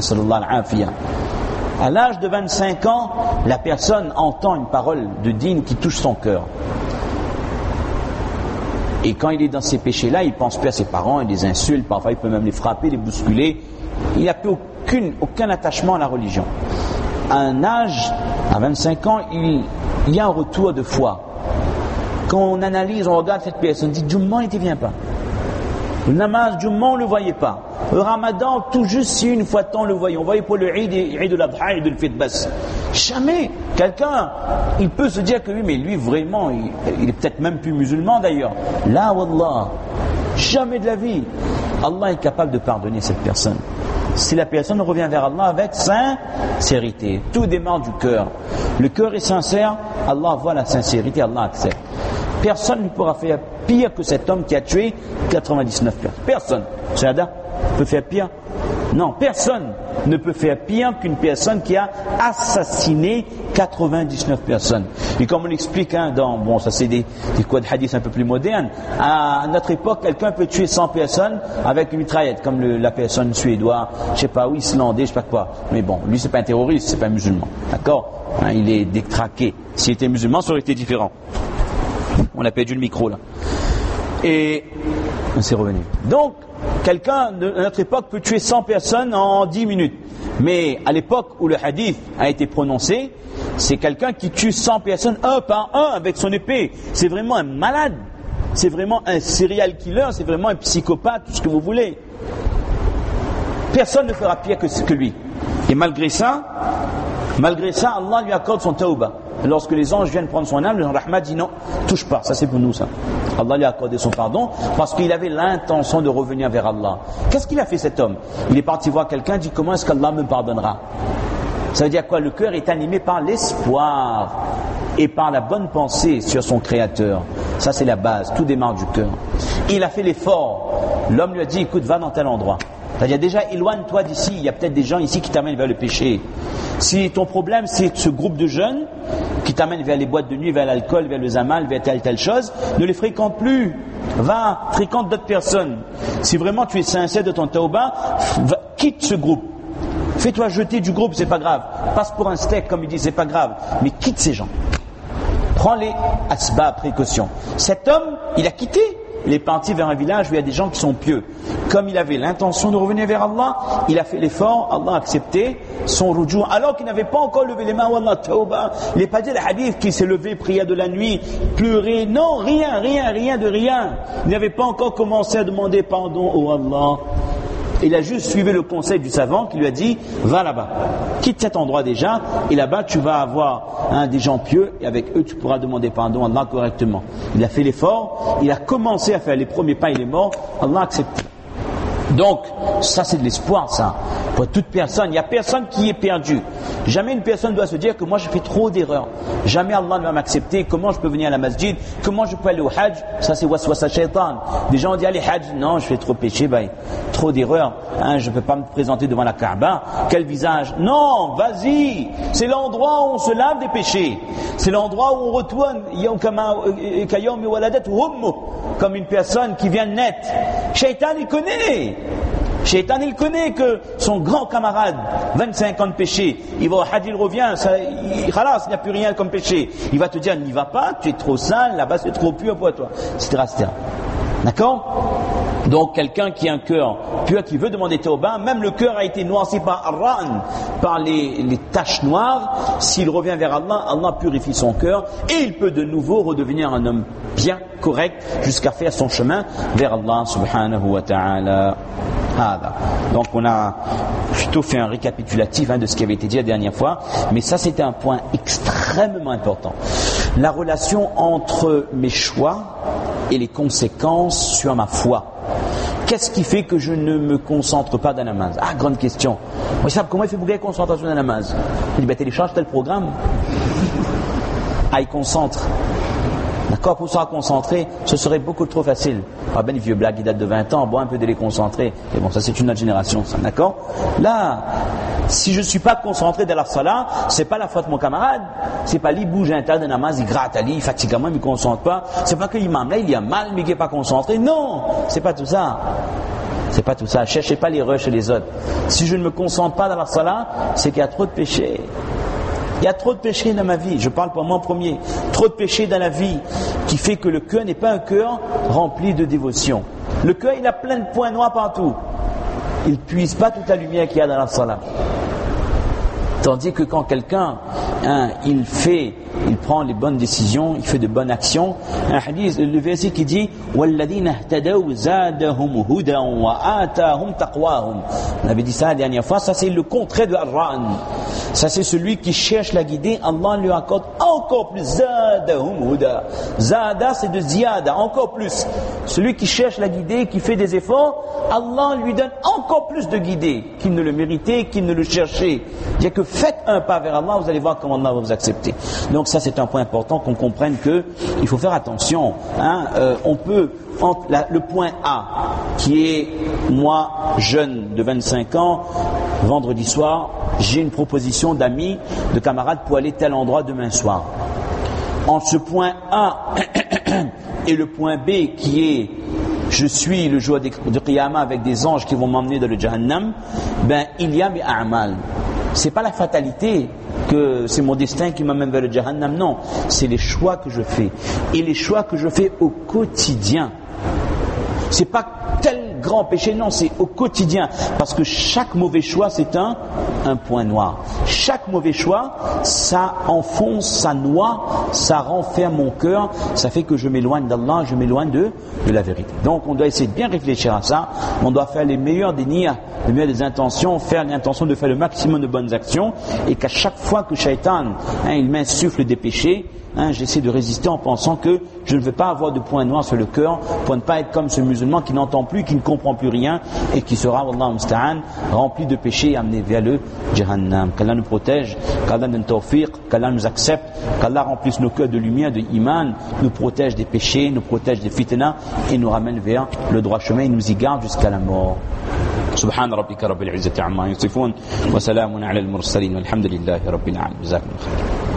[SPEAKER 1] À l'âge de 25 ans, la personne entend une parole de dîn qui touche son cœur. Et quand il est dans ces péchés-là, il pense plus à ses parents, il les insulte, parfois il peut même les frapper, les bousculer. Il n'a plus aucun attachement à la religion. À un âge, à 25 ans, il y a un retour de foi. Quand on analyse, on regarde cette personne, on dit Jumma, il ne vient pas. Le namaz Jumma, on ne le voyait pas. Le Ramadan, tout juste si une fois de temps on le voyait. On voyait pour le Eid de l'Adha, Eid al-Fitbas. Jamais quelqu'un, il peut se dire que oui, mais lui vraiment, il est peut-être même plus musulman d'ailleurs. Là, wallah, jamais de la vie. Allah est capable de pardonner cette personne. Si la personne revient vers Allah avec sincérité, tout démarre du cœur. Le cœur est sincère, Allah voit la sincérité, Allah accepte. Personne ne pourra faire pire que cet homme qui a tué 99 personnes. Personne. Shahada peut faire pire? Non, personne ne peut faire pire qu'une personne qui a assassiné 99 personnes. Et comme on l'explique, ça c'est des codes hadiths un peu plus modernes, à notre époque, quelqu'un peut tuer 100 personnes avec une mitraillette, comme la personne suédoise, je sais pas, ou islandais, je sais pas quoi. Mais bon, lui c'est pas un terroriste, c'est pas un musulman. D'accord? Il est détraqué. S'il était musulman, ça aurait été différent. On a perdu le micro là. Et on s'est revenu. Donc, quelqu'un de notre époque peut tuer 100 personnes en 10 minutes. Mais à l'époque où le hadith a été prononcé, c'est quelqu'un qui tue 100 personnes un par un avec son épée. C'est vraiment un malade. C'est vraiment un serial killer. C'est vraiment un psychopathe, tout ce que vous voulez. Personne ne fera pire que lui. Et malgré ça, Allah lui accorde son tawbah. Lorsque les anges viennent prendre son âme, le Rahman dit non, touche pas, ça c'est pour nous ça. Allah lui a accordé son pardon parce qu'il avait l'intention de revenir vers Allah. Qu'est-ce qu'il a fait cet homme? Il est parti voir quelqu'un, dit comment est-ce qu'Allah me pardonnera? Ça veut dire quoi? Le cœur est animé par l'espoir et par la bonne pensée sur son Créateur. Ça c'est la base, tout démarre du cœur. Il a fait l'effort. L'homme lui a dit écoute, va dans tel endroit. C'est-à-dire déjà éloigne-toi d'ici, il y a peut-être des gens ici qui t'amènent vers le péché. Si ton problème c'est ce groupe de jeunes qui t'amènent vers les boîtes de nuit, vers l'alcool, vers le zamal, vers telle chose, ne les fréquente plus. Va, fréquente d'autres personnes. Si vraiment tu es sincère de ton tawbah, quitte ce groupe. Fais-toi jeter du groupe, c'est pas grave. Passe pour un steak comme il dit, c'est pas grave. Mais quitte ces gens. Prends les asbab, précautions. Cet homme, il a quitté. Il est parti vers un village où il y a des gens qui sont pieux. Comme il avait l'intention de revenir vers Allah, il a fait l'effort, Allah a accepté son ruju', alors qu'il n'avait pas encore levé les mains, Wallah, tawbah. Il n'est pas dit le hadith qu'il s'est levé, priait de la nuit, pleurer. Non, rien de rien. Il n'avait pas encore commencé à demander pardon au Allah. Il a juste suivi le conseil du savant qui lui a dit va là-bas, quitte cet endroit déjà, et là-bas tu vas avoir des gens pieux, et avec eux tu pourras demander pardon à Allah correctement. Il a fait l'effort, il a commencé à faire les premiers pas, il est mort, Allah a accepté. Donc, ça c'est de l'espoir, ça. Pour toute personne, il n'y a personne qui est perdu. Jamais une personne doit se dire que moi j'ai fait trop d'erreurs. Jamais Allah ne va m'accepter. Comment je peux venir à la masjid? Comment je peux aller au hajj? Ça c'est waswasa shaitan. Des gens disent allez hajj, non je fais trop péché, trop d'erreurs. Je ne peux pas me présenter devant la Kaaba. Quel visage? Non, vas-y. C'est l'endroit où on se lave des péchés. C'est l'endroit où on retourne comme une personne qui vient de naître. Shaitan il connaît. Shaitan il connaît que son grand camarade 25 ans de péché, il va au hadith, il revient, il n'y a plus rien comme péché, il va te dire n'y va pas, tu es trop sale, là-bas c'est trop pur pour toi, etc. D'accord? Donc quelqu'un qui a un cœur pur, qui veut demander tauba, même le cœur a été noirci par Ar-Ra'an, par les taches noires, s'il revient vers Allah, Allah purifie son cœur et il peut de nouveau redevenir un homme bien, correct, jusqu'à faire son chemin vers Allah subhanahu wa ta'ala. Donc on a plutôt fait un récapitulatif de ce qui avait été dit la dernière fois, mais ça c'était un point extrêmement important. La relation entre mes choix et les conséquences sur ma foi. Qu'est-ce qui fait que je ne me concentre pas dans la namaz? Grande question. Moi, je sais comment il fait pour gagner concentration dans la namaz? Il dit, télécharge tel programme. Il concentre. D'accord, pour se concentrer, ce serait beaucoup trop facile. Ben, les vieux blagues qui datent de 20 ans, un peu de les concentrer. Et bon, ça c'est une autre génération, ça, d'accord? Là, si je ne suis pas concentré dans la salat, c'est pas la faute de mon camarade. C'est pas lui bouge un tas de namaz, il gratte à lui, il fatigue moi, il ne me concentre pas. C'est pas que l'imam là, il a mal, mais il n'est pas concentré. Non, c'est pas tout ça. C'est pas tout ça. Cherchez pas l'erreur chez les autres. Si je ne me concentre pas dans la salat, c'est qu'il y a trop de péchés. Il y a trop de péchés dans ma vie, je parle pour moi en premier. Trop de péchés dans la vie qui fait que le cœur n'est pas un cœur rempli de dévotion. Le cœur, il a plein de points noirs partout. Il ne puise pas toute la lumière qu'il y a dans la salat. Tandis que quand quelqu'un, il prend les bonnes décisions, il fait de bonnes actions. Un hadith, le verset qui dit وَالَّذِينَ اهْتَدَوْا زَادَهُمْ هُدًى وَآتَاهُمْ تَقْوَاهُمْ. On avait dit ça la dernière fois, ça c'est le contraire de Ar-Ra'an. Ça c'est celui qui cherche la guider, Allah lui accorde encore plus. Zadahum huda. Zada c'est de ziyada, encore plus. Celui qui cherche la guider, qui fait des efforts, Allah lui donne encore plus de guider, qu'il ne le méritait, qu'il ne le cherchait. Il n'y a que faites un pas vers Allah, vous allez voir comment Allah va vous accepter. Donc ça c'est un point important, qu'on comprenne que il faut faire attention. On peut, le point A, qui est moi, jeune de 25 ans, vendredi soir, j'ai une proposition d'amis, de camarades pour aller tel endroit demain soir. Entre ce point A et le point B qui est je suis le jour de Qiyamah avec des anges qui vont m'emmener dans le Jahannam, il y a mes a'mal. C'est pas la fatalité que c'est mon destin qui m'amène vers le Jahannam, non, c'est les choix que je fais. Et les choix que je fais au quotidien. C'est pas tel grand péché, non, c'est au quotidien. Parce que chaque mauvais choix, c'est un point noir. Chaque mauvais choix, ça enfonce, ça noie, ça renferme mon cœur, ça fait que je m'éloigne d'Allah, je m'éloigne de la vérité. Donc on doit essayer de bien réfléchir à ça, on doit faire les meilleurs des niyyahs, les meilleures des intentions, faire l'intention de faire le maximum de bonnes actions, et qu'à chaque fois que Shaitan, il m'insuffle des péchés, j'essaie de résister en pensant que je ne veux pas avoir de point noir sur le cœur pour ne pas être comme ce musulman qui n'entend plus, qui ne comprend plus rien et qui sera, wallahu musta'an, rempli de péchés et amené vers le Jahannam. Qu'Allah nous protège, qu'Allah nous donne tawfiq, qu'Allah nous accepte, qu'Allah remplisse nos cœurs de lumière, de iman, nous protège des péchés, nous protège des fitna et nous ramène vers le droit chemin et nous y garde jusqu'à la mort. سبحان ربك رب العزة عما يصفون وسلام على المرسلين والحمد لله رب العالمين. جزاكم الله خير.